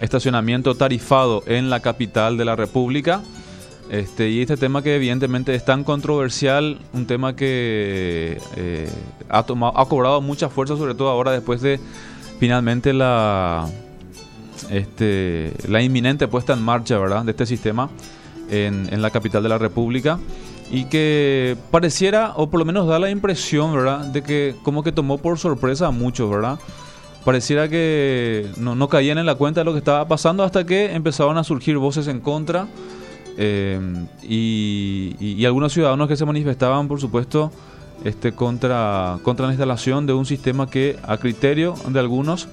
estacionamiento tarifado en la capital de la República. Y este tema que evidentemente es tan controversial, un tema que ha cobrado mucha fuerza, sobre todo ahora después de finalmente la inminente puesta en marcha, ¿verdad?, de este sistema en la capital de la República, y que pareciera, o por lo menos da la impresión, ¿verdad?, de que como que tomó por sorpresa a muchos, ¿verdad? Pareciera que no caían en la cuenta de lo que estaba pasando hasta que empezaron a surgir voces en contra. Y algunos ciudadanos que se manifestaban, por supuesto, contra la instalación de un sistema que, a criterio de algunos,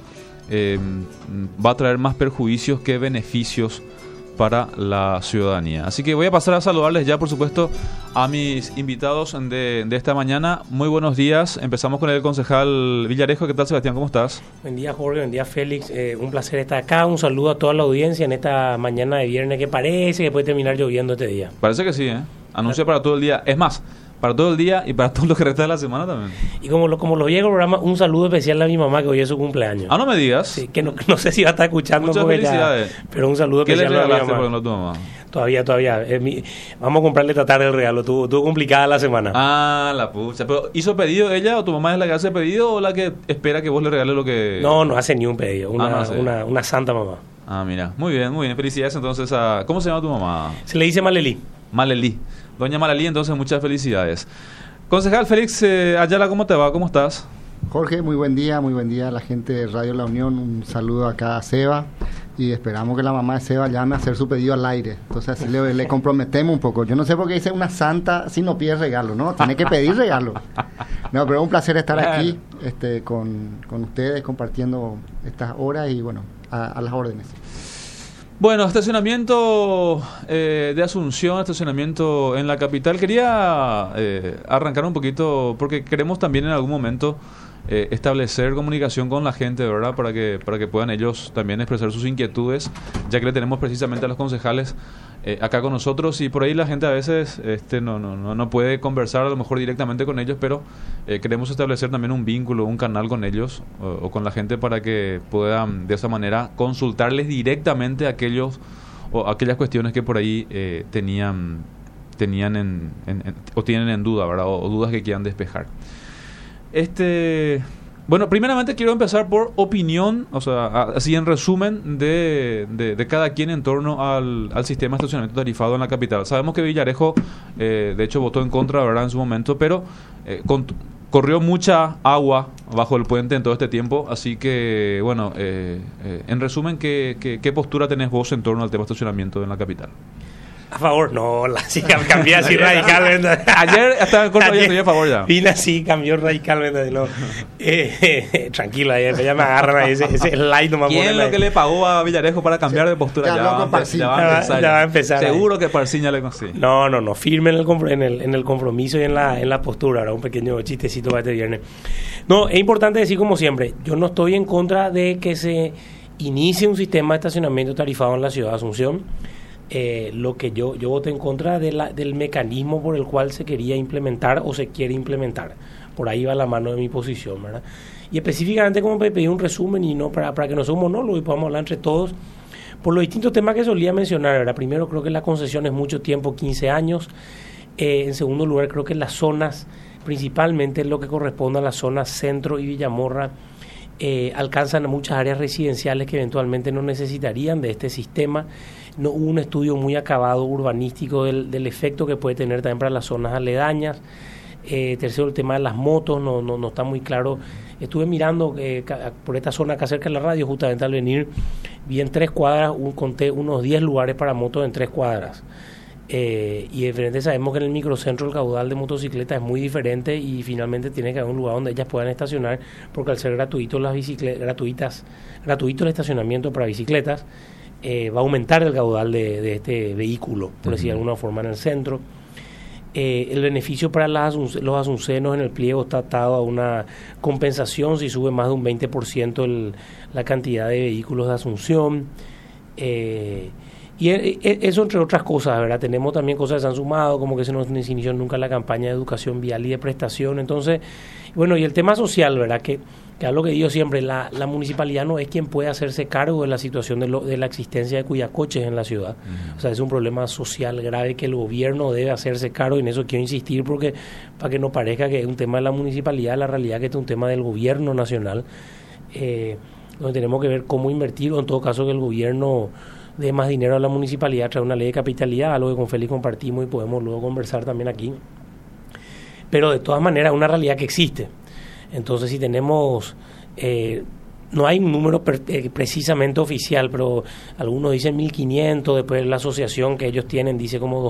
va a traer más perjuicios que beneficios para la ciudadanía. Así que voy a pasar a saludarles ya, por supuesto, a mis invitados de esta mañana. Muy buenos días. Empezamos con el concejal Villarejo. ¿Qué tal, Sebastián? ¿Cómo estás? Buen día, Jorge. Buen día, Félix. Un placer estar acá. Un saludo a toda la audiencia en esta mañana de viernes que parece que puede terminar lloviendo este día. Parece que sí, ¿eh? Anuncia para todo el día. Es más, para todo el día y para todo lo que resta de la semana también. Y como lo llega el programa, un saludo especial a mi mamá, que hoy es su cumpleaños. Ah, no me digas. Sí, que no sé si va a estar escuchando. Muchas felicidades. Pero un saludo ¿Qué especial le a mi regalaste, mamá. por ejemplo, a tu mamá? Todavía. Vamos a comprarle esta tarde el regalo. Tuvo complicada la semana. Ah, la pucha. ¿Pero hizo pedido ella o tu mamá es la que hace pedido o la que espera que vos le regales lo que...? No hace ni un pedido. no hace. Una santa mamá. Ah, mira. Muy bien. Felicidades entonces a... ¿Cómo se llama tu mamá? Se le dice Malelí. Malelí. Doña Malelí, entonces muchas felicidades. Concejal Félix Ayala, ¿cómo te va? ¿Cómo estás? Jorge, muy buen día a la gente de Radio La Unión. Un saludo acá a Seba y esperamos que la mamá de Seba llame a hacer su pedido al aire. Entonces así le comprometemos un poco. Yo no sé por qué dice una santa si no pide regalo, ¿no? Tiene que pedir regalo. No, pero es un placer estar aquí con ustedes compartiendo estas horas y bueno, a las órdenes. Bueno, estacionamiento de Asunción, estacionamiento en la capital. Quería arrancar un poquito porque queremos también en algún momento establecer comunicación con la gente, ¿verdad? Para que puedan ellos también expresar sus inquietudes, ya que le tenemos precisamente a los concejales acá con nosotros, y por ahí la gente a veces no puede conversar a lo mejor directamente con ellos, pero queremos establecer también un vínculo, un canal con ellos o con la gente para que puedan de esa manera consultarles directamente aquellas cuestiones que por ahí tenían o tienen en duda, ¿verdad? O dudas que quieran despejar. Bueno, primeramente quiero empezar por opinión, o sea, así en resumen de cada quien en torno al sistema de estacionamiento tarifado en la capital. Sabemos que Villarejo, de hecho, votó en contra, ¿verdad?, en su momento, pero corrió mucha agua bajo el puente en todo este tiempo, así que, bueno, en resumen, ¿qué postura tenés vos en torno al tema de estacionamiento en la capital? A favor, sí, cambié así radicalmente. Ayer estaba en contra, estoy a favor ya. Vine así, cambió radicalmente. No. Tranquilo, ya me agarran ahí, ese slide nomás. ¿Quién lo que le pagó a Villarejo para cambiar de postura? Ya va a empezar. Seguro que Parciña le consigue. No, firme en el compromiso y en la postura. Ahora un pequeño chistecito para este viernes. No, es importante decir como siempre, yo no estoy en contra de que se inicie un sistema de estacionamiento tarifado en la ciudad de Asunción. Lo que yo voté en contra del mecanismo por el cual se quería implementar o se quiere implementar. Por ahí va la mano de mi posición, ¿verdad? Y específicamente, como pedí un resumen y no para que no sea un monólogo y podamos hablar entre todos por los distintos temas que solía mencionar, ¿verdad? Primero, creo que la concesión es mucho tiempo, 15 años. En segundo lugar, creo que las zonas, principalmente lo que corresponde a las zonas Centro y Villamorra, alcanzan a muchas áreas residenciales que eventualmente no necesitarían de este sistema. No hubo un estudio muy acabado urbanístico del efecto que puede tener también para las zonas aledañas. Tercero, el tema de las motos, no está muy claro. Estuve mirando por esta zona acá cerca de la radio, justamente al venir, vi en 3 cuadras, conté unos 10 lugares para motos en 3 cuadras. Y de frente sabemos que en el microcentro el caudal de motocicletas es muy diferente y finalmente tiene que haber un lugar donde ellas puedan estacionar, porque al ser gratuito el estacionamiento para bicicletas, va a aumentar el caudal de este vehículo, por decir de alguna forma, en el centro. El beneficio para los asuncenos en el pliego está atado a una compensación si sube más de un 20% la cantidad de vehículos de Asunción. Y eso entre otras cosas, ¿verdad? Tenemos también cosas que se han sumado, como que se inició nunca la campaña de educación vial y de prestación. Entonces, bueno, y el tema social, ¿verdad? Que es lo que digo siempre, la municipalidad no es quien puede hacerse cargo de la situación de la existencia de cuidacoches en la ciudad. O sea, es un problema social grave que el gobierno debe hacerse cargo, y en eso quiero insistir, porque para que no parezca que es un tema de la municipalidad, la realidad es que es un tema del gobierno nacional, donde tenemos que ver cómo invertir, o en todo caso que el gobierno dé más dinero a la municipalidad, trae una ley de capitalidad, algo que con Félix compartimos y podemos luego conversar también aquí. Pero de todas maneras es una realidad que existe. Entonces, si tenemos, no hay un número precisamente oficial, pero algunos dicen 1.500, después la asociación que ellos tienen dice como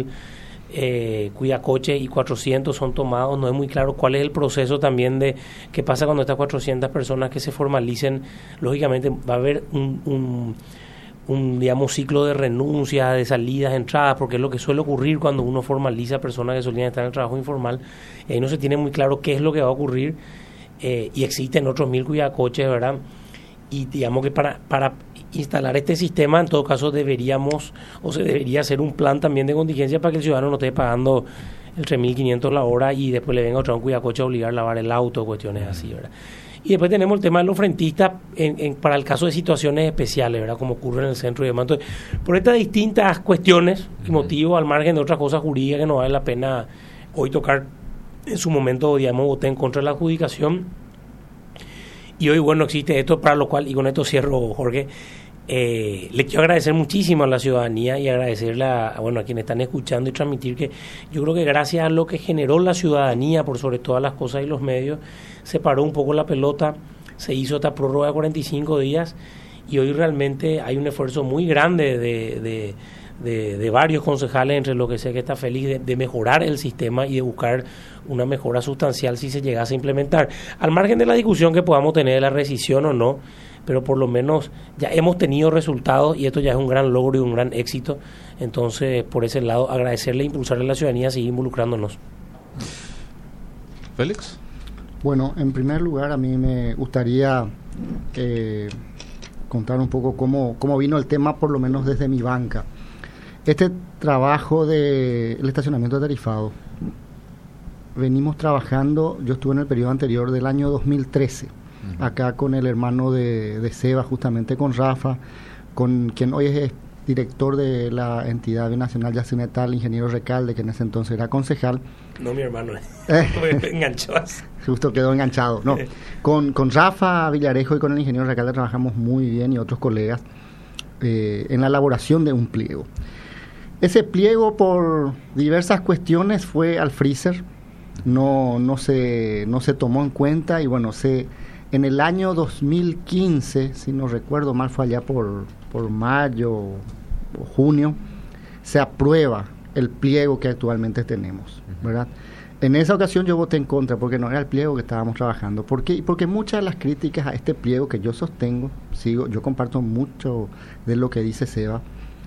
2.000 cuidacoches, y 400 son tomados. No es muy claro cuál es el proceso también de qué pasa cuando estas 400 personas que se formalicen. Lógicamente va a haber un digamos, ciclo de renuncias, de salidas, entradas, porque es lo que suele ocurrir cuando uno formaliza a personas que solían estar en el trabajo informal. Ahí no se tiene muy claro qué es lo que va a ocurrir, y existen otros 1.000 cuidacoches, ¿verdad? Y digamos que para instalar este sistema, en todo caso, se debería hacer un plan también de contingencia para que el ciudadano no esté pagando el 3.500 la hora y después le venga otra un cuidacoche a obligar a lavar el auto, cuestiones así, ¿verdad? Y después tenemos el tema de los frentistas para el caso de situaciones especiales, ¿verdad? Como ocurre en el centro y demás. Entonces, por estas distintas cuestiones y motivos, al margen de otras cosas jurídicas que no vale la pena hoy tocar, en su momento, digamos, voté en contra de la adjudicación. Y hoy, bueno, existe esto, para lo cual, y con esto cierro, Jorge, le quiero agradecer muchísimo a la ciudadanía y agradecerle a quienes están escuchando, y transmitir que yo creo que gracias a lo que generó la ciudadanía, por sobre todas las cosas, y los medios, se paró un poco la pelota, se hizo esta prórroga de 45 días, y hoy realmente hay un esfuerzo muy grande de varios concejales, entre los que sé que está feliz, de mejorar el sistema y de buscar una mejora sustancial si se llegase a implementar, al margen de la discusión que podamos tener de la rescisión o no, pero por lo menos ya hemos tenido resultados, y esto ya es un gran logro y un gran éxito. Entonces, por ese lado, agradecerle e impulsarle a la ciudadanía a seguir involucrándonos. Félix. Bueno, en primer lugar, a mí me gustaría contar un poco cómo vino el tema, por lo menos desde mi banca. Este trabajo del estacionamiento tarifado, venimos trabajando, yo estuve en el periodo anterior del año 2013, acá con el hermano de Seba, justamente con Rafa, con quien hoy es director de la entidad binacional Yacymetal, ingeniero Recalde, que en ese entonces era concejal. No, mi hermano, me enganchó así. Justo quedó enganchado. No, con Rafa Villarejo y con el ingeniero Recalde trabajamos muy bien, y otros colegas, en la elaboración de un pliego. Ese pliego, por diversas cuestiones, fue al freezer, no se tomó en cuenta, y bueno, en el año 2015, si no recuerdo mal, fue allá por mayo o junio, se aprueba el pliego que actualmente tenemos, ¿verdad? En esa ocasión yo voté en contra, porque no era el pliego que estábamos trabajando. ¿Por qué? Porque muchas de las críticas a este pliego que yo sostengo, yo comparto mucho de lo que dice Seba,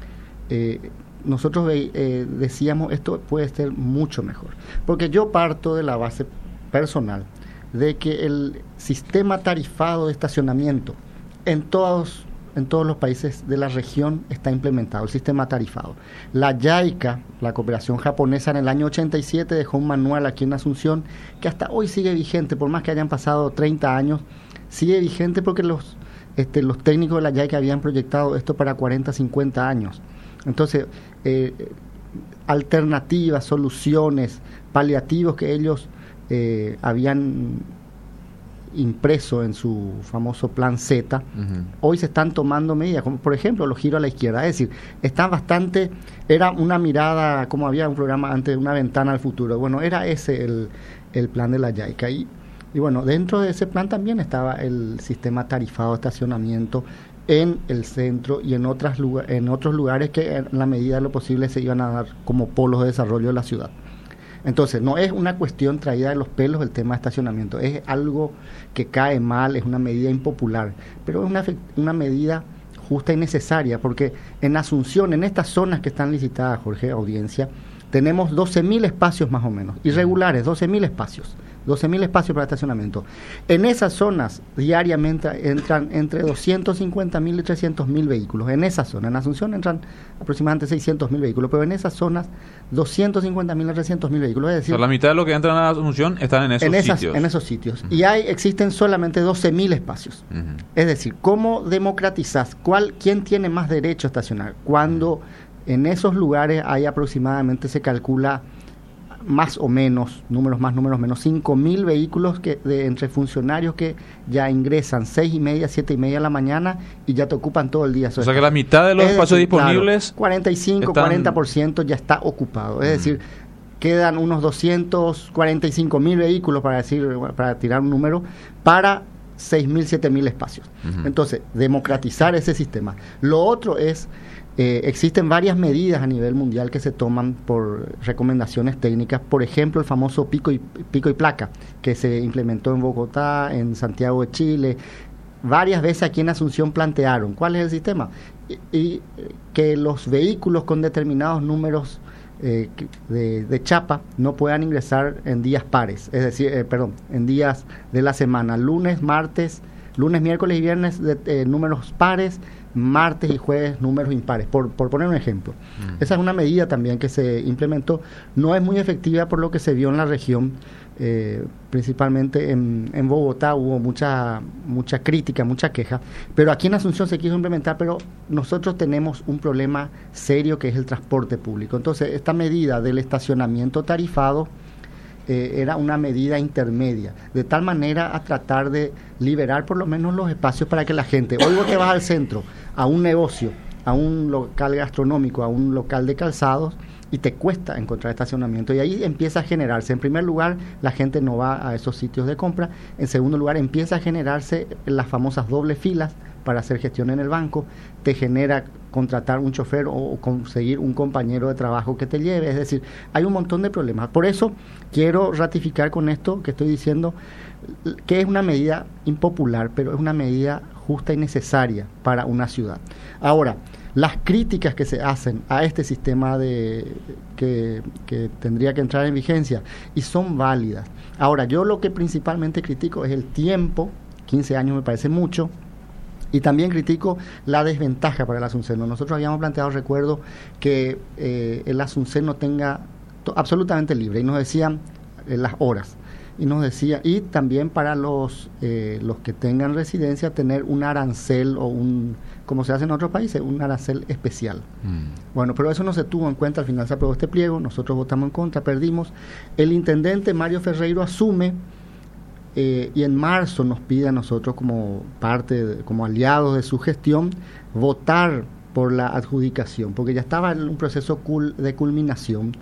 nosotros decíamos, esto puede ser mucho mejor, porque yo parto de la base personal de que el sistema tarifado de estacionamiento en todos los países de la región está implementado, el sistema tarifado. La JICA, la cooperación japonesa, en el año 87 dejó un manual aquí en Asunción que hasta hoy sigue vigente, por más que hayan pasado 30 años, sigue vigente, porque los técnicos de la JICA habían proyectado esto para 40, 50 años. Entonces, alternativas, soluciones, paliativos que ellos habían impreso en su famoso plan Z, hoy se están tomando medidas, como por ejemplo los giros a la izquierda. Es decir, están bastante, era una mirada, como había un programa antes, una ventana al futuro. Bueno, era ese el plan de la JICA, y bueno, dentro de ese plan también estaba el sistema tarifado de estacionamiento en el centro y en otros lugares que en la medida de lo posible se iban a dar como polos de desarrollo de la ciudad. Entonces, no es una cuestión traída de los pelos el tema de estacionamiento, es algo que cae mal, es una medida impopular, pero es una medida justa y necesaria, porque en Asunción, en estas zonas que están licitadas, Jorge, audiencia, tenemos 12.000 espacios más o menos, irregulares, 12.000 espacios. 12.000 espacios para estacionamiento. En esas zonas diariamente entran entre 250.000 y 300.000 vehículos. En esa zona, en Asunción entran aproximadamente 600.000 vehículos, pero en esas zonas 250.000 a 300.000 vehículos. Es decir, o sea, la mitad de lo que entran a Asunción están en esos sitios. En esos sitios. Y existen solamente 12.000 espacios. Es decir, ¿cómo democratizás? ¿Quién tiene más derecho a estacionar? Cuando en esos lugares hay aproximadamente, se calcula, más o menos, números más, números menos, 5.000 vehículos entre funcionarios que ya ingresan 6:30, 7:30 de la mañana y ya te ocupan todo el día. O sea que la mitad de los espacios disponibles... Claro, 45, 40% ya está ocupado. Es decir, quedan unos 245.000 vehículos, para tirar un número, para 6.000, 7.000 espacios. Entonces, democratizar ese sistema. Lo otro es... existen varias medidas a nivel mundial que se toman por recomendaciones técnicas, por ejemplo el famoso pico y placa que se implementó en Bogotá, en Santiago de Chile. Varias veces aquí en Asunción plantearon cuál es el sistema y que los vehículos con determinados números de chapa no puedan ingresar en días pares, es decir, en días de la semana, lunes, miércoles y viernes números pares, martes y jueves números impares, por poner un ejemplo. Esa es una medida también que se implementó. No es muy efectiva por lo que se vio en la región, principalmente en Bogotá hubo mucha crítica, mucha queja, pero aquí en Asunción se quiso implementar, pero nosotros tenemos un problema serio que es el transporte público. Entonces, esta medida del estacionamiento tarifado era una medida intermedia, de tal manera a tratar de liberar por lo menos los espacios para que la gente, hoy vos te vas al centro, a un negocio, a un local gastronómico, a un local de calzados, y te cuesta encontrar estacionamiento, y ahí empieza a generarse, en primer lugar, la gente no va a esos sitios de compra, en segundo lugar, empieza a generarse las famosas dobles filas para hacer gestión en el banco, te genera contratar un chofer o conseguir un compañero de trabajo que te lleve, es decir, hay un montón de problemas. Por eso quiero ratificar con esto que estoy diciendo que es una medida impopular, pero es una medida justa y necesaria para una ciudad. Ahora, las críticas que se hacen a este sistema que tendría que entrar en vigencia, y son válidas. Ahora, yo lo que principalmente critico es el tiempo, 15 años me parece mucho, y también critico la desventaja para el asunceno. Nosotros habíamos planteado, recuerdo, que el asunceno tenga absolutamente libre, y nos decían las horas, y nos decía, y también para los que tengan residencia, tener un arancel o como se hace en otros países, un arancel especial. Bueno, pero eso no se tuvo en cuenta. Al final se aprobó este pliego, nosotros votamos en contra, perdimos. El intendente Mario Ferreiro asume, y en marzo nos pide a nosotros como como aliados de su gestión, votar por la adjudicación, porque ya estaba en un proceso de culminación.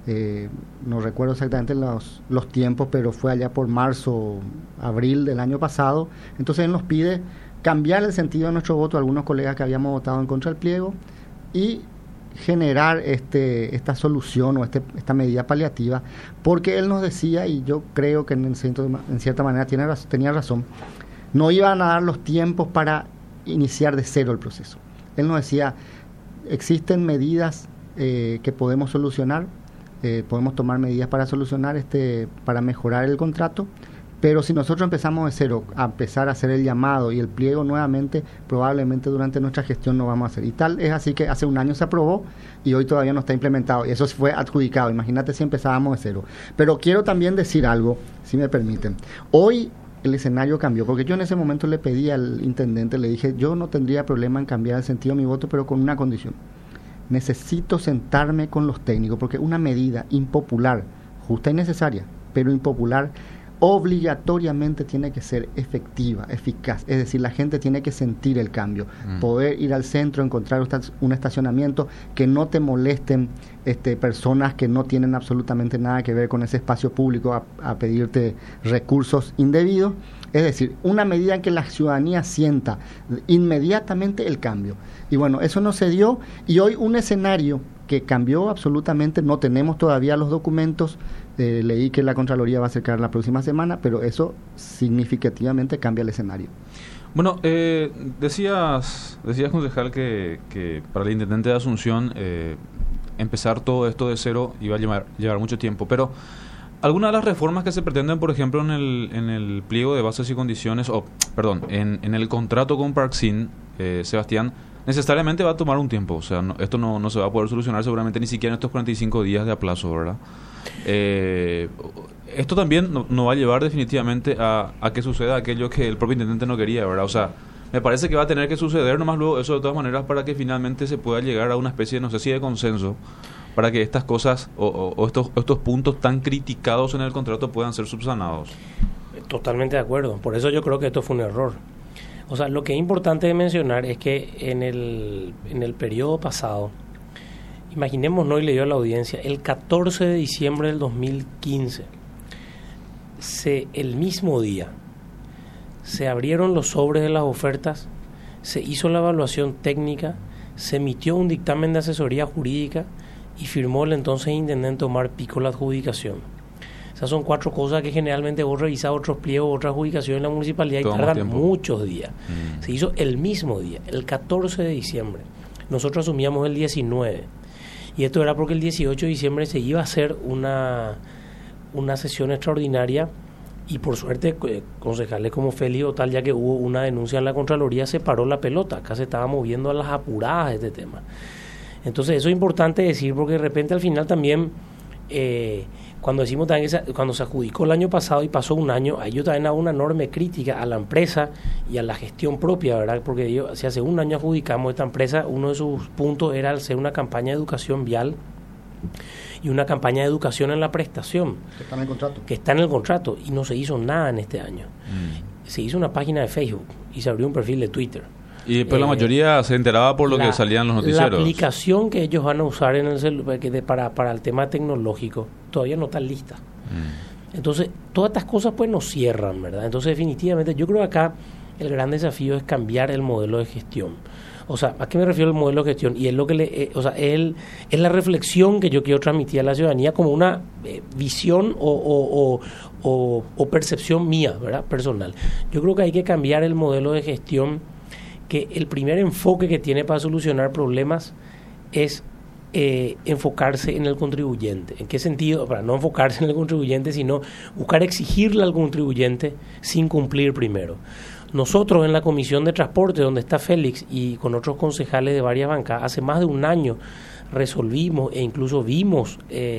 No recuerdo exactamente los tiempos, pero fue allá por marzo, abril del año pasado. Entonces él nos pide cambiar el sentido de nuestro voto, algunos colegas que habíamos votado en contra del pliego, y generar esta solución o esta medida paliativa, porque él nos decía, y yo creo que en cierta manera tenía razón, no iban a dar los tiempos para iniciar de cero el proceso. Él nos decía, existen medidas que podemos solucionar, podemos tomar medidas para solucionar, para mejorar el contrato, pero si nosotros empezamos de cero a empezar a hacer el llamado y el pliego nuevamente, probablemente durante nuestra gestión no vamos a hacer. Y tal es así que hace un año se aprobó y hoy todavía no está implementado, y eso fue adjudicado. Imagínate si empezábamos de cero. Pero quiero también decir algo, si me permiten. Hoy el escenario cambió, porque yo en ese momento le pedí al intendente, le dije, yo no tendría problema en cambiar el sentido de mi voto, pero con una condición. Necesito sentarme con los técnicos, porque una medida impopular, justa y necesaria, pero impopular, obligatoriamente tiene que ser efectiva, eficaz, es decir, la gente tiene que sentir el cambio, poder ir al centro, encontrar un estacionamiento, que no te molesten personas que no tienen absolutamente nada que ver con ese espacio público a pedirte recursos indebidos, es decir, una medida en que la ciudadanía sienta inmediatamente el cambio. Y bueno, eso no se dio, y hoy un escenario que cambió absolutamente, no tenemos todavía los documentos, leí que la Contraloría va a acercar la próxima semana, pero eso significativamente cambia el escenario. Bueno, decías concejal, que para el intendente de Asunción empezar todo esto de cero iba a llevar mucho tiempo. Pero algunas de las reformas que se pretenden, por ejemplo, en el pliego de bases y condiciones, en el contrato con Parksin, Sebastián, necesariamente va a tomar un tiempo. O sea, esto no se va a poder solucionar seguramente ni siquiera en estos 45 días de aplazo, ¿verdad? Esto también no va a llevar definitivamente a que suceda aquello que el propio intendente no quería, ¿verdad? O sea, me parece que va a tener que suceder nomás luego eso de todas maneras para que finalmente se pueda llegar a una especie, no sé si de consenso, para que estas cosas o estos puntos tan criticados en el contrato puedan ser subsanados. Totalmente de acuerdo. Por eso yo creo que esto fue un error. O sea, lo que es importante de mencionar es que en el periodo pasado, imaginémonos, y le dio a la audiencia, el 14 de diciembre del 2015, el mismo día, se abrieron los sobres de las ofertas, se hizo la evaluación técnica, se emitió un dictamen de asesoría jurídica y firmó el entonces intendente Omar Pico la adjudicación. Esas son 4 cosas que generalmente vos revisás otros pliegos, otras adjudicaciones en la municipalidad y tardan muchos días. Se hizo el mismo día, el 14 de diciembre. Nosotros asumíamos el 19. Y esto era porque el 18 de diciembre se iba a hacer una sesión extraordinaria y por suerte concejales como Félix o tal, ya que hubo una denuncia en la Contraloría, se paró la pelota. Acá se estaba moviendo a las apuradas de este tema. Entonces eso es importante decir porque de repente al final también cuando decimos también cuando se adjudicó el año pasado y pasó un año, ahí yo también hago una enorme crítica a la empresa y a la gestión propia, ¿verdad? Porque si hace un año adjudicamos esta empresa, uno de sus puntos era hacer una campaña de educación vial y una campaña de educación en la prestación. Que está en el contrato. Que está en el contrato y no se hizo nada en este año. Se hizo una página de Facebook y se abrió un perfil de Twitter. Y después la mayoría se enteraba por lo que salían los noticieros. La aplicación que ellos van a usar en el celular para el tema tecnológico todavía no está lista. Entonces, todas estas cosas pues nos cierran, ¿verdad? Entonces, definitivamente, yo creo que acá el gran desafío es cambiar el modelo de gestión. O sea, ¿a qué me refiero el modelo de gestión? Y es lo que es la reflexión que yo quiero transmitir a la ciudadanía como una visión o percepción mía, ¿verdad? Personal. Yo creo que hay que cambiar el modelo de gestión, que el primer enfoque que tiene para solucionar problemas es enfocarse en el contribuyente. ¿En qué sentido? Para no enfocarse en el contribuyente, sino buscar exigirle al contribuyente sin cumplir primero. Nosotros en la Comisión de Transporte, donde está Félix y con otros concejales de varias bancas, hace más de un año resolvimos e incluso vimos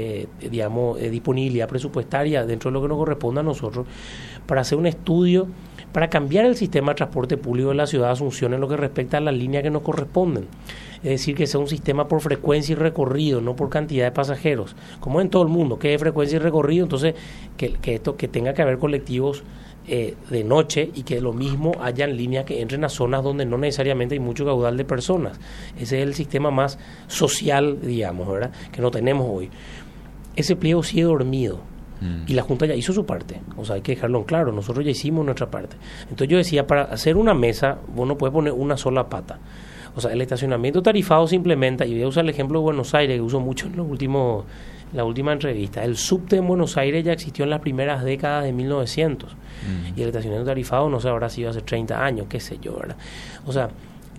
disponibilidad presupuestaria dentro de lo que nos corresponde a nosotros para hacer un estudio para cambiar el sistema de transporte público de la ciudad de Asunción en lo que respecta a las líneas que nos corresponden. Es decir, que sea un sistema por frecuencia y recorrido, no por cantidad de pasajeros, como en todo el mundo, que es frecuencia y recorrido, entonces que tenga que haber colectivos de noche y que lo mismo hayan líneas que entren a zonas donde no necesariamente hay mucho caudal de personas. Ese es el sistema más social, digamos, ¿verdad?, que no tenemos hoy. Ese pliego sigue dormido. Y la Junta ya hizo su parte, o sea, hay que dejarlo en claro, nosotros ya hicimos nuestra parte. Entonces yo decía, para hacer una mesa, vos no puedes poner una sola pata. O sea, el estacionamiento tarifado se implementa, y voy a usar el ejemplo de Buenos Aires, que uso mucho en la última entrevista. El subte en Buenos Aires ya existió en las primeras décadas de 1900, y el estacionamiento tarifado no sé, habrá sido hace 30 años, qué sé yo, ¿verdad? O sea,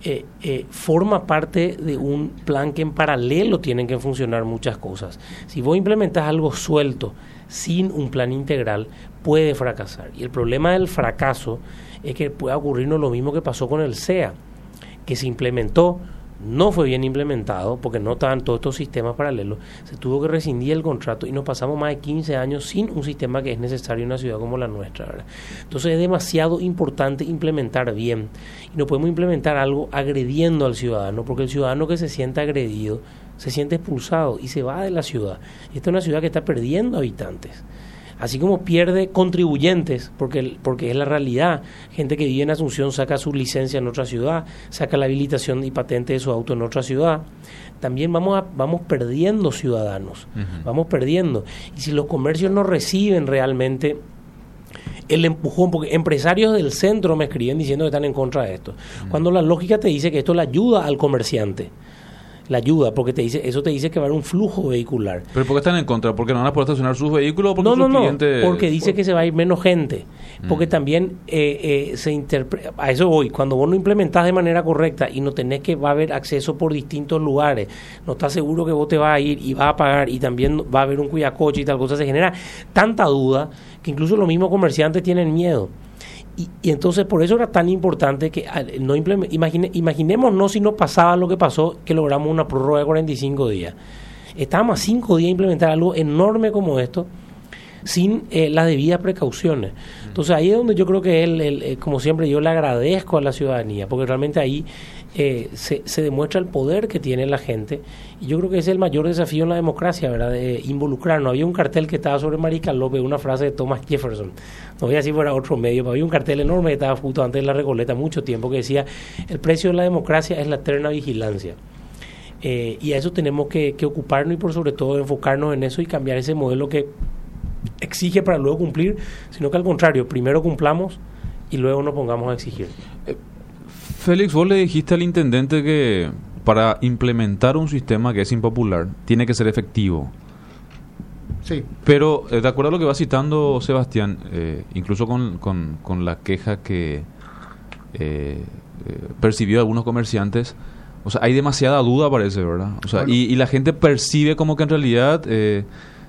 forma parte de un plan que en paralelo tienen que funcionar muchas cosas. Si vos implementás algo suelto, sin un plan integral, puede fracasar. Y el problema del fracaso es que puede ocurrirnos lo mismo que pasó con el SEA, que se implementó, no fue bien implementado, porque no estaban todos estos sistemas paralelos, se tuvo que rescindir el contrato y nos pasamos más de 15 años sin un sistema que es necesario en una ciudad como la nuestra, ¿verdad? Entonces es demasiado importante implementar bien, y no podemos implementar algo agrediendo al ciudadano, porque el ciudadano que se siente agredido se siente expulsado y se va de la ciudad. Esta es una ciudad que está perdiendo habitantes, así como pierde contribuyentes, porque es la realidad. Gente que vive en Asunción saca su licencia en otra ciudad, saca la habilitación y patente de su auto en otra ciudad. También vamos perdiendo ciudadanos, vamos perdiendo. Y si los comercios no reciben realmente el empujón, porque empresarios del centro me escriben diciendo que están en contra de esto, cuando la lógica te dice que esto le ayuda al comerciante. la ayuda, porque eso te dice que va a haber un flujo vehicular. ¿Pero por qué están en contra? ¿Porque no van a poder estacionar sus vehículos o porque sus clientes...? Porque dice que se va a ir menos gente. Porque también se interpreta... A eso voy. Cuando vos no implementás de manera correcta y no tenés que va a haber acceso por distintos lugares, no estás seguro que vos te vas a ir y vas a pagar y también va a haber un cuidacoche y tal cosa, se genera tanta duda que incluso los mismos comerciantes tienen miedo. Y entonces por eso era tan importante que no imaginémonos si no pasaba lo que pasó, que logramos una prórroga de 45 días. Estábamos a 5 días de implementar algo enorme como esto sin las debidas precauciones. Entonces ahí es donde yo creo que como siempre yo le agradezco a la ciudadanía, porque realmente ahí se demuestra el poder que tiene la gente, y yo creo que ese es el mayor desafío en la democracia, ¿verdad? De involucrarnos. Había un cartel que estaba sobre Mariscal López, una frase de Thomas Jefferson, no voy a decir fuera otro medio, pero había un cartel enorme que estaba justo antes de la Recoleta, mucho tiempo, que decía: el precio de la democracia es la eterna vigilancia. Y a eso tenemos que ocuparnos y por sobre todo enfocarnos en eso y cambiar ese modelo que exige para luego cumplir, sino que al contrario, primero cumplamos y luego nos pongamos a exigir. Félix, vos le dijiste al intendente que para implementar un sistema que es impopular tiene que ser efectivo. Sí. Pero de acuerdo a lo que va citando Sebastián, incluso con la queja que percibió algunos comerciantes, o sea, hay demasiada duda, parece, ¿verdad? O sea, bueno, y la gente percibe como que en realidad que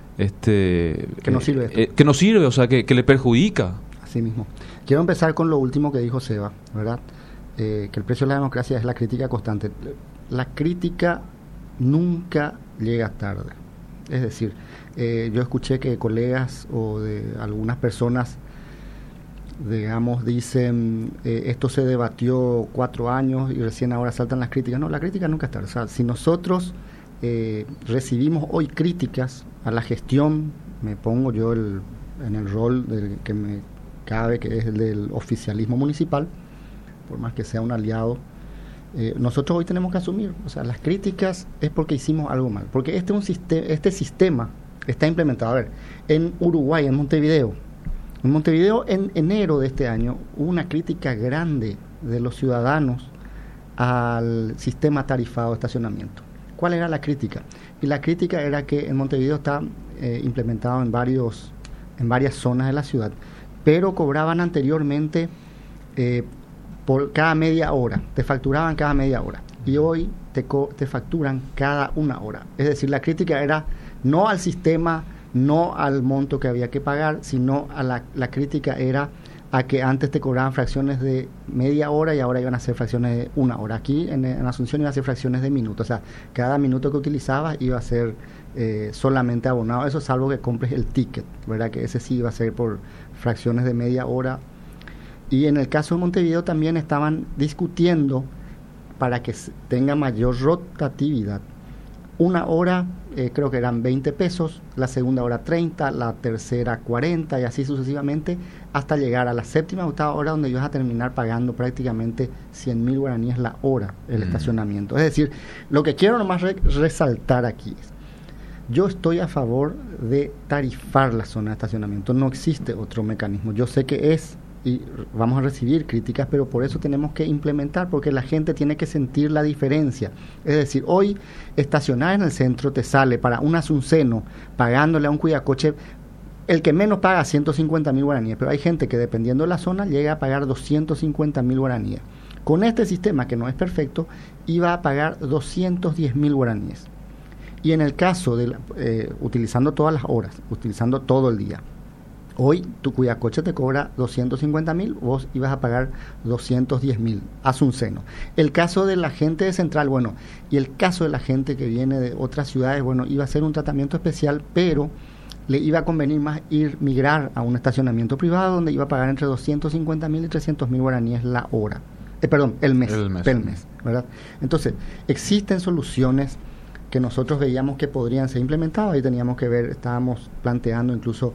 no sirve que no sirve, o sea, que le perjudica. Así mismo. Quiero empezar con lo último que dijo Seba, ¿verdad? Que el precio de la democracia es la crítica constante. La crítica nunca llega tarde. Es decir, yo escuché que colegas o de algunas personas, digamos, dicen esto se debatió 4 años y recién ahora saltan las críticas. No, la crítica nunca es tarde. O sea, si nosotros recibimos hoy críticas a la gestión, me pongo yo en el rol que me cabe, que es el del oficialismo municipal, por más que sea un aliado, nosotros hoy tenemos que asumir, o sea, las críticas es porque hicimos algo mal, porque este sistema está implementado. A ver, en Uruguay, en Montevideo en enero de este año hubo una crítica grande de los ciudadanos al sistema tarifado de estacionamiento. ¿Cuál era la crítica? Y la crítica era que en Montevideo está implementado en varias zonas de la ciudad, pero cobraban anteriormente por cada media hora, te facturaban cada media hora, y hoy te facturan cada 1 hora. Es decir, la crítica era no al sistema, no al monto que había que pagar, sino a la crítica era a que antes te cobraban fracciones de media hora y ahora iban a ser fracciones de 1 hora. Aquí en Asunción iba a ser fracciones de minutos, o sea, cada minuto que utilizabas iba a ser solamente abonado, eso salvo que compres el ticket, ¿verdad? Que ese sí iba a ser por fracciones de media hora. Y en el caso de Montevideo también estaban discutiendo para que tenga mayor rotatividad. 1 hora creo que eran 20 pesos, la segunda hora 30, la tercera 40 y así sucesivamente hasta llegar a la 7ª o 8ª hora, donde ibas a terminar pagando prácticamente 100.000 guaraníes la hora el estacionamiento. Es decir, lo que quiero nomás resaltar aquí es: yo estoy a favor de tarifar la zona de estacionamiento, no existe otro mecanismo. Yo sé que y vamos a recibir críticas, pero por eso tenemos que implementar, porque la gente tiene que sentir la diferencia. Es decir, hoy estacionar en el centro te sale para un asunceno, pagándole a un cuidacoche, el que menos paga 150.000 guaraníes, pero hay gente que dependiendo de la zona llega a pagar 250.000 guaraníes. Con este sistema, que no es perfecto, iba a pagar 210.000 guaraníes. Y en el caso de utilizando todas las horas, utilizando todo el día, hoy tu cuidacoche te cobra 250.000, vos ibas a pagar 210.000, haz un seno. El caso de la gente de Central, bueno, y el caso de la gente que viene de otras ciudades, bueno, iba a ser un tratamiento especial, pero le iba a convenir más migrar a un estacionamiento privado donde iba a pagar entre 250.000 y 300.000 guaraníes la hora. El mes, ¿verdad? Entonces, existen soluciones que nosotros veíamos que podrían ser implementadas. Ahí teníamos que ver, estábamos planteando incluso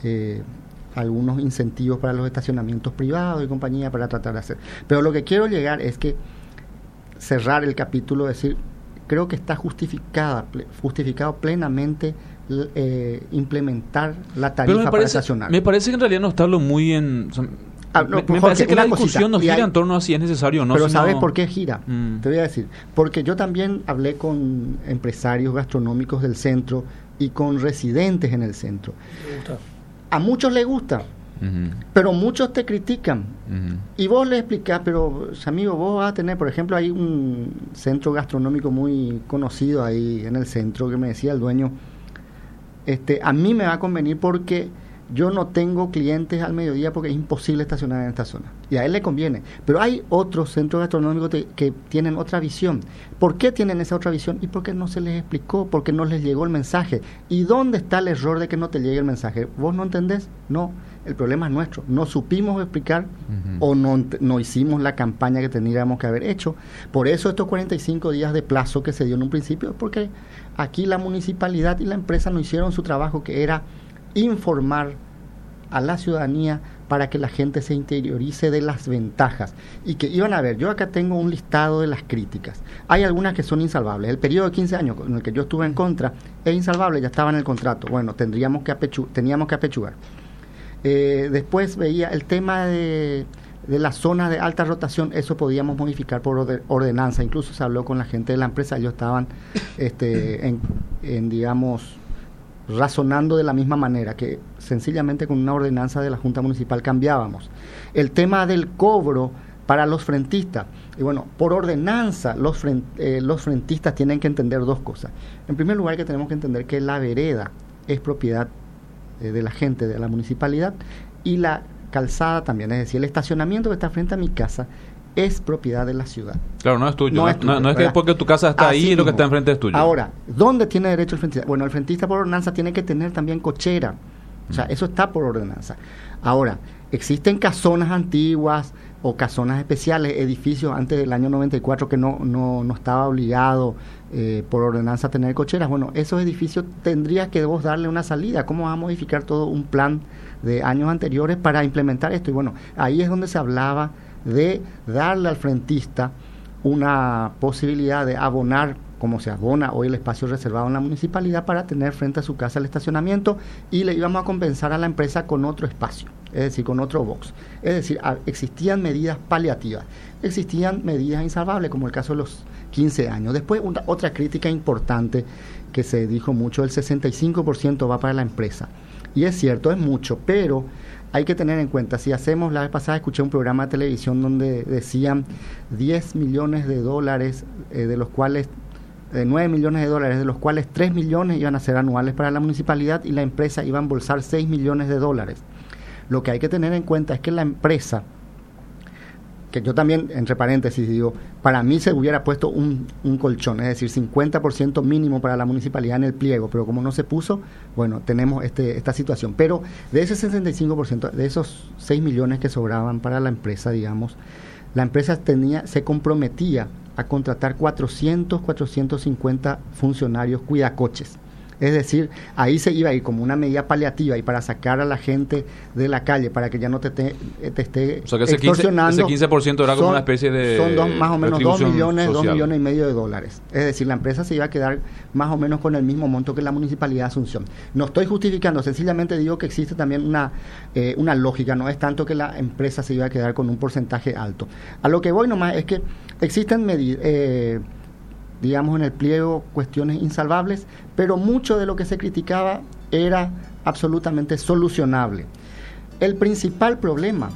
algunos incentivos para los estacionamientos privados y compañía para tratar de hacer. Pero lo que quiero llegar es que cerrar el capítulo, decir, creo que está justificado plenamente implementar la tarifa para estacionar. Me parece que en realidad no está muy en... Me parece que la discusión no gira en torno a si es necesario o no. Pero ¿sabes por qué gira? Te voy a decir. Porque yo también hablé con empresarios gastronómicos del centro y con residentes en el centro. A muchos les gusta, pero muchos te critican. Y vos les explicás, pero amigo, vos vas a tener, por ejemplo, hay un centro gastronómico muy conocido ahí en el centro que me decía el dueño, a mí me va a convenir porque yo no tengo clientes al mediodía porque es imposible estacionar en esta zona. Y a él le conviene. Pero hay otros centros gastronómicos que tienen otra visión. ¿Por qué tienen esa otra visión? Y porque no se les explicó, porque no les llegó el mensaje. ¿Y dónde está el error de que no te llegue el mensaje? ¿Vos no entendés? No. El problema es nuestro. No supimos explicar o no hicimos la campaña que teníamos que haber hecho. Por eso estos 45 días de plazo que se dio en un principio, porque aquí la municipalidad y la empresa no hicieron su trabajo, que era informar a la ciudadanía para que la gente se interiorice de las ventajas y que iban a ver. Yo acá tengo un listado de las críticas. Hay algunas que son insalvables. El periodo de 15 años en el que yo estuve en contra es insalvable, ya estaba en el contrato. Bueno, teníamos que apechugar. Después veía el tema de la zona de alta rotación, eso podíamos modificar por ordenanza. Incluso se habló con la gente de la empresa, ellos estaban digamos, razonando de la misma manera, que sencillamente con una ordenanza de la Junta Municipal cambiábamos. El tema del cobro para los frentistas, y bueno, por ordenanza los frentistas tienen que entender dos cosas. En primer lugar, que tenemos que entender que la vereda es propiedad de la gente, de la municipalidad, y la calzada también, es decir, el estacionamiento que está frente a mi casa es propiedad de la ciudad. Claro, no es tuyo. No es que porque tu casa está ahí y lo que está enfrente es tuyo. Ahora, ¿dónde tiene derecho el frentista? Bueno, el frentista por ordenanza tiene que tener también cochera. O sea, eso está por ordenanza. Ahora, existen casonas antiguas o casonas especiales, edificios antes del año 94 que no estaba obligado por ordenanza a tener cocheras. Bueno, esos edificios tendría que vos darle una salida. ¿Cómo vas a modificar todo un plan de años anteriores para implementar esto? Y bueno, ahí es donde se hablaba de darle al frentista una posibilidad de abonar, como se abona hoy el espacio reservado en la municipalidad, para tener frente a su casa el estacionamiento, y le íbamos a compensar a la empresa con otro espacio, es decir, con otro box. Es decir, existían medidas paliativas, existían medidas insalvables, como el caso de los 15 años. Después, otra crítica importante que se dijo mucho, el 65% va para la empresa. Y es cierto, es mucho, pero hay que tener en cuenta, si hacemos, la vez pasada escuché un programa de televisión donde decían 10 millones de dólares, de los cuales 9 millones de dólares, de los cuales 3 millones iban a ser anuales para la municipalidad y la empresa iba a embolsar 6 millones de dólares. Lo que hay que tener en cuenta es que la empresa, que yo también, entre paréntesis, digo, para mí se hubiera puesto un colchón, es decir, 50% mínimo para la municipalidad en el pliego, pero como no se puso, bueno, tenemos esta situación. Pero de ese 65%, de esos 6 millones que sobraban para la empresa, digamos, la empresa se comprometía a contratar 450 funcionarios cuidacoches. Es decir, ahí se iba a ir como una medida paliativa y para sacar a la gente de la calle, para que ya no te esté o sea, que extorsionando. Ese 15% era como una especie de... Son más o menos 2 millones y medio de dólares. Es decir, la empresa se iba a quedar más o menos con el mismo monto que la Municipalidad de Asunción. No estoy justificando, sencillamente digo que existe también una lógica, no es tanto que la empresa se iba a quedar con un porcentaje alto. A lo que voy nomás es que existen medidas... digamos en el pliego cuestiones insalvables, pero mucho de lo que se criticaba era absolutamente solucionable. El principal problema,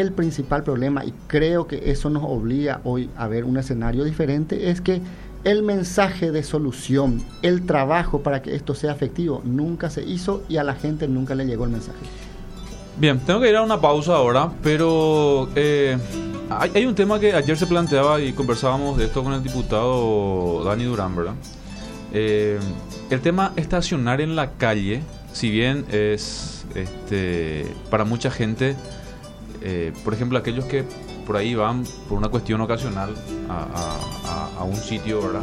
y creo que eso nos obliga hoy a ver un escenario diferente, es que el mensaje de solución, el trabajo para que esto sea efectivo, nunca se hizo y a la gente nunca le llegó el mensaje. Bien, tengo que ir a una pausa ahora, pero hay un tema que ayer se planteaba y conversábamos de esto con el diputado Dani Durán, ¿verdad? El tema estacionar en la calle, si bien es para mucha gente, por ejemplo, aquellos que por ahí van por una cuestión ocasional a un sitio, ¿verdad?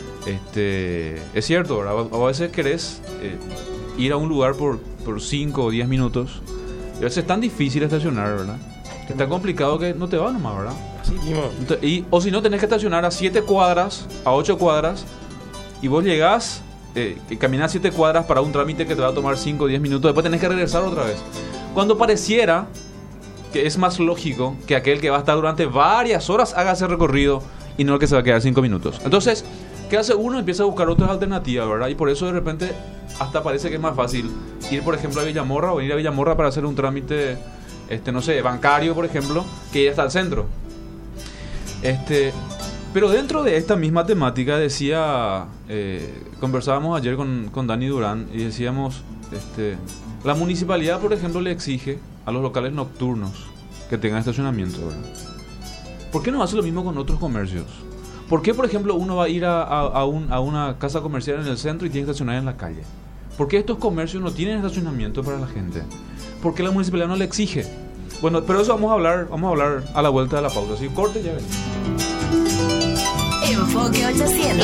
Es cierto, ¿verdad? A veces querés ir a un lugar por 5 o 10 minutos. Y a veces es tan difícil estacionar, ¿verdad? Que está complicado que no te va nomás, ¿verdad? Así mismo. O si no, tenés que estacionar a 7 cuadras, a 8 cuadras, y vos llegás, caminás 7 cuadras para un trámite que te va a tomar 5 o 10 minutos, después tenés que regresar otra vez. Cuando pareciera que es más lógico que aquel que va a estar durante varias horas haga ese recorrido y no el que se va a quedar 5 minutos. Entonces, ¿qué hace uno? Empieza a buscar otras alternativas, ¿verdad? Y por eso de repente hasta parece que es más fácil ir, por ejemplo, a Villamorra o venir a Villamorra para hacer un trámite, no sé, bancario, por ejemplo, que ir hasta el centro. Pero dentro de esta misma temática decía, conversábamos ayer con Dani Durán y decíamos, la municipalidad, por ejemplo, le exige a los locales nocturnos que tengan estacionamiento, ¿verdad? ¿Por qué no hace lo mismo con otros comercios? ¿Por qué, por ejemplo, uno va a ir a una casa comercial en el centro y tiene que estacionar en la calle? ¿Por qué estos comercios no tienen estacionamiento para la gente? ¿Por qué la municipalidad no le exige? Bueno, pero eso vamos a hablar a la vuelta de la pausa. Así, corte, ya ven. Enfoque 800.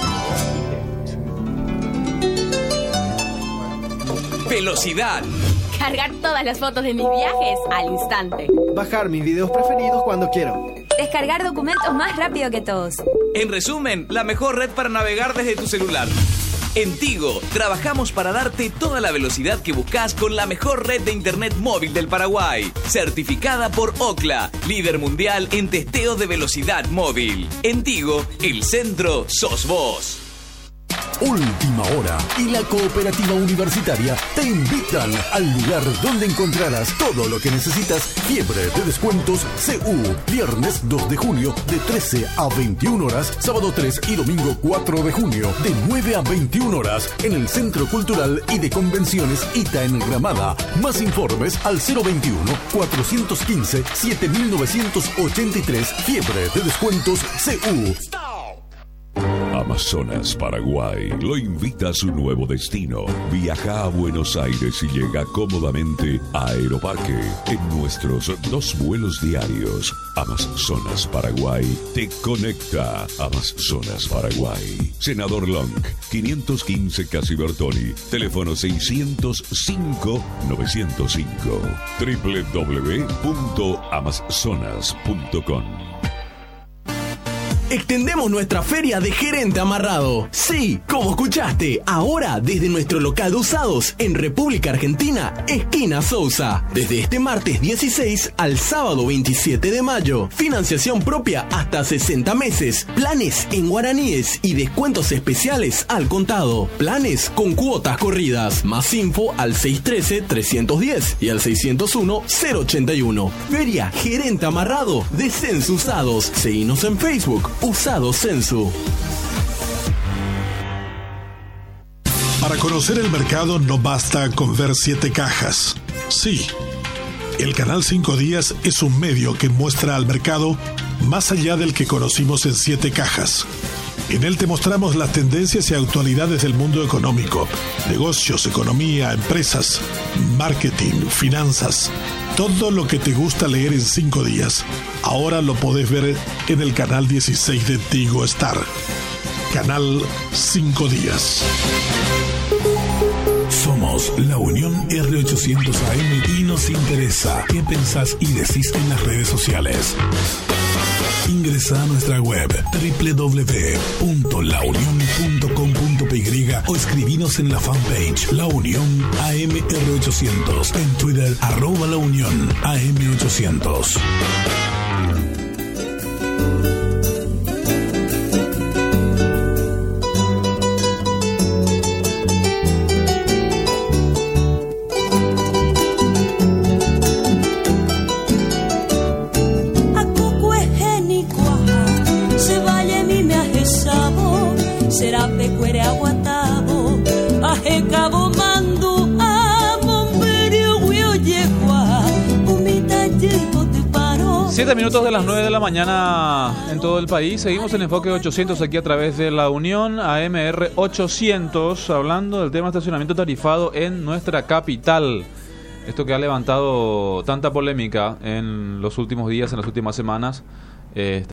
Velocidad. Cargar todas las fotos de mis viajes al instante. Bajar mis videos preferidos cuando quiero. Descargar documentos más rápido que todos. En resumen, la mejor red para navegar desde tu celular. En Tigo, trabajamos para darte toda la velocidad que buscas con la mejor red de internet móvil del Paraguay. Certificada por Ookla, líder mundial en testeo de velocidad móvil. En Tigo, el centro sos vos. Última Hora y la Cooperativa Universitaria te invitan al lugar donde encontrarás todo lo que necesitas. Fiebre de descuentos CU. Viernes 2 de junio de 13 a 21 horas. Sábado 3 y domingo 4 de junio de 9 a 21 horas en el Centro Cultural y de Convenciones ITA en Gramada. Más informes al 021-415-7983. Fiebre de descuentos CU. Amazonas Paraguay lo invita a su nuevo destino. Viaja a Buenos Aires y llega cómodamente a Aeroparque en nuestros 2 vuelos diarios. Amazonas Paraguay te conecta. Amazonas Paraguay. Senador Long, 515 Casi Bertoni. Teléfono 605-905. www.amazonas.com. Extendemos nuestra feria de gerente amarrado. Sí, como escuchaste, ahora desde nuestro local de usados en República Argentina, esquina Sousa. Desde este martes 16 al sábado 27 de mayo. Financiación propia hasta 60 meses. Planes en guaraníes y descuentos especiales al contado. Planes con cuotas corridas. Más info al 613-310 y al 601-081. Feria Gerente Amarrado de Censu Usados. Seguinos en Facebook. Usados Censu. Para conocer el mercado no basta con ver 7 cajas. Sí, el canal 5 Días es un medio que muestra al mercado más allá del que conocimos en 7 cajas. En él te mostramos las tendencias y actualidades del mundo económico, negocios, economía, empresas, marketing, finanzas. Todo lo que te gusta leer en 5 días, ahora lo podés ver en el canal 16 de Tigo Star. Canal 5 Días. Somos la Unión R800 AM y nos interesa qué pensás y decís en las redes sociales. Ingresa a nuestra web www.launion.com.py o escribinos en la fanpage La Unión AMR800, en Twitter @LaUnión AM800. Siete minutos de las 9 de la mañana en todo el país. Seguimos en Enfoque 800 aquí a través de La Unión AMR 800, hablando del tema estacionamiento tarifado en nuestra capital. Esto que ha levantado tanta polémica en los últimos días, en las últimas semanas.